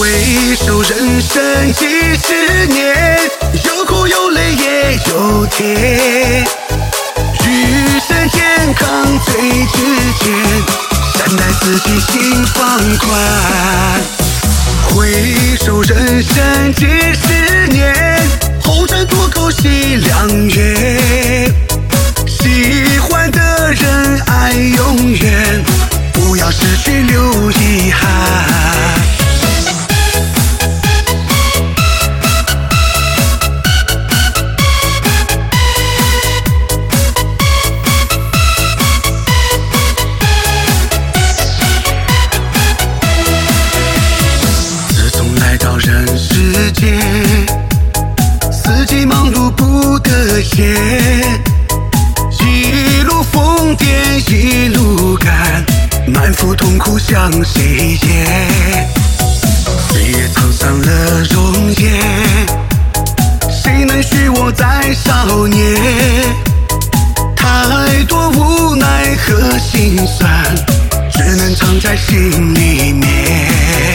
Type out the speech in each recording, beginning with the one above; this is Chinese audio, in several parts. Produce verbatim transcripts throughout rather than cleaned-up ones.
回首人生几十年，有苦有泪也有甜。余生健康最值钱，善待自己心放宽。回首人生几十年，红尘多口惜良缘。喜欢的人爱永远，不要失去留遗憾。自从来到人世间，四季忙碌不得闲。一路疯癫一路赶，满腹痛苦向谁言？岁月沧桑了容颜，谁能许我再少年？太多无奈和心酸，只能藏在心里面。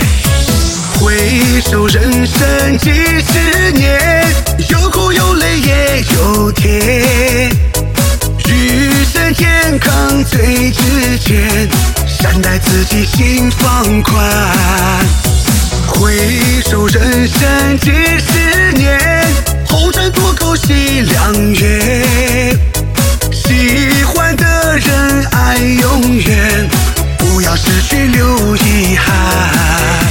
回首人生几十年，有苦有泪也有甜。余生健康最值钱，善待自己心放宽。回首人生几十年，红尘多口惜良缘。喜欢的人爱永远，不要失去留遗憾。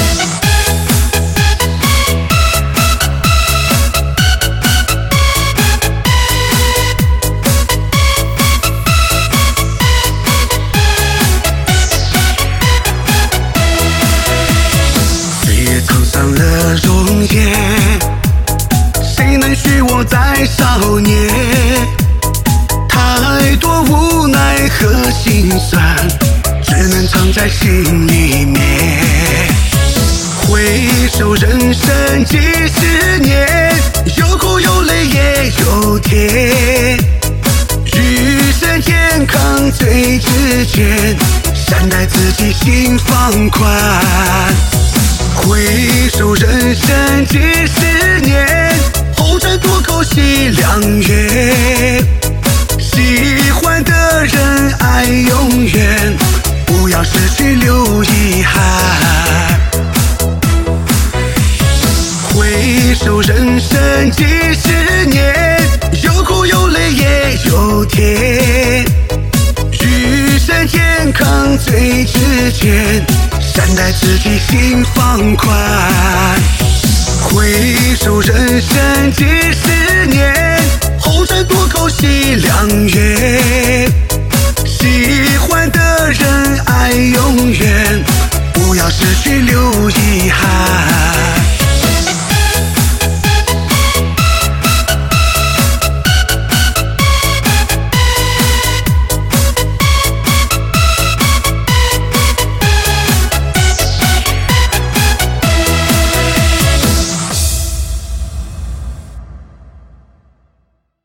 丧了容颜，谁能许我再少年？太多无奈和心酸，只能藏在心里面。回首人生几十年，有苦有泪也有甜。余生健康最值钱，善待自己心放宽。回首人生几十年，红尘多口惜良缘。喜欢的人爱永远，不要失去留遗憾。回首人生几十年，有苦有泪也有甜。余生健康最值钱，善待自己心放宽。回首人生几十年，红尘多口惜良缘。